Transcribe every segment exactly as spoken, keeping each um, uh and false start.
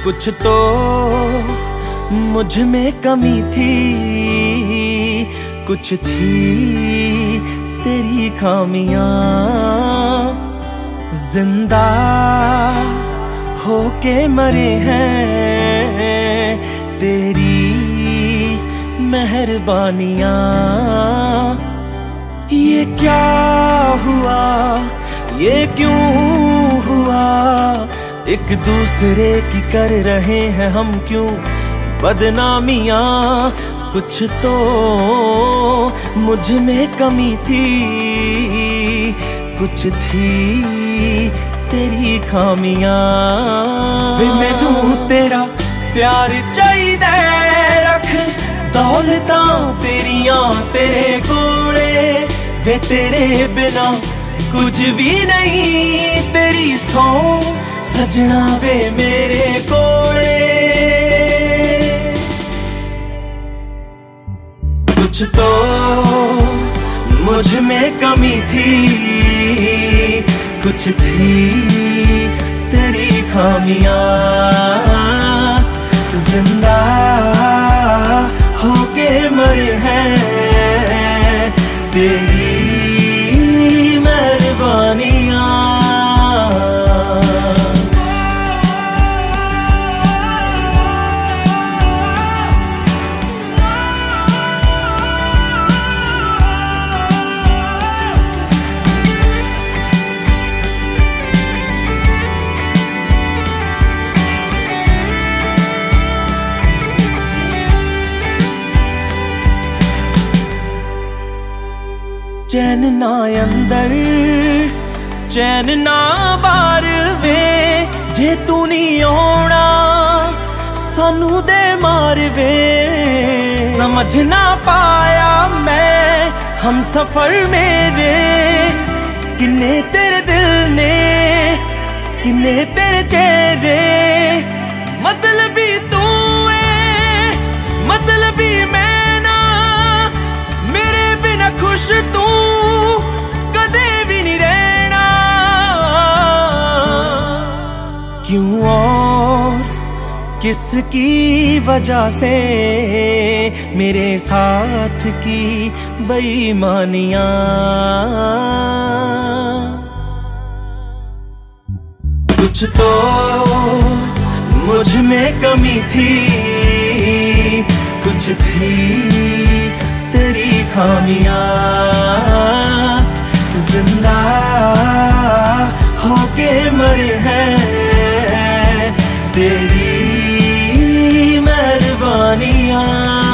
कुछ तो मुझ में कमी थी, कुछ थी तेरी खामियां। जिंदा होके मरे हैं तेरी मेहरबानियां। ये क्या हुआ, ये क्यों हुआ, एक दूसरे की कर रहे हैं हम क्यों बदनामियां। कुछ तो मुझ में कमी थी, कुछ थी तेरी खामियां। वे मैनू तेरा प्यार चाहिदा रख, दौलतां तेरियां तेरे कोले। वे तेरे बिना कुछ भी नहीं, तेरी सौ सजना वे मेरे कोले। कुछ तो मुझ में कमी थी, कुछ थी तेरी खामियां। जिंदा होके मरे हैं तेरी मेहरबानियां। चैन ना अंदर चैन ना बाहर वे, जे तू नहीं आना सानू दे मार वे। समझ ना पाया मैं हम सफर मेरे, किन्ने तेरे दिल ने किन्ने तेरे चेहरे। मतलबी तू है मतलबी मैं ना, मेरे बिना खुश तू कदे भी नहीं रहना। क्यों और किसकी वजह से मेरे साथ की बेईमानियां। कुछ तो मुझ में कमी थी, कुछ थी तेरी खामियां। जिंदा होके मरे हैं तेरी मेहरबानियां।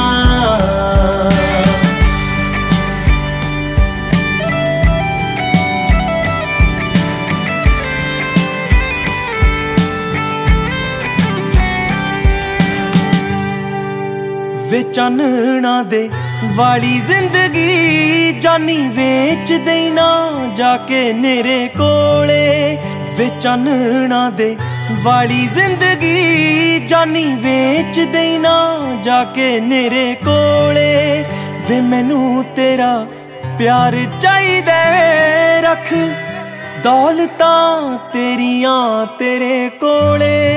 वे चानना दे वाली जिंदगी जानी वेच देना जाके नेरे कोले। वे चानना दे वाली जिंदगी जानी वेच देना जाके नेरे कोले। वे मैनू तेरा प्यार चाहिदा रख, दौलतां तेरियां तेरे कोले।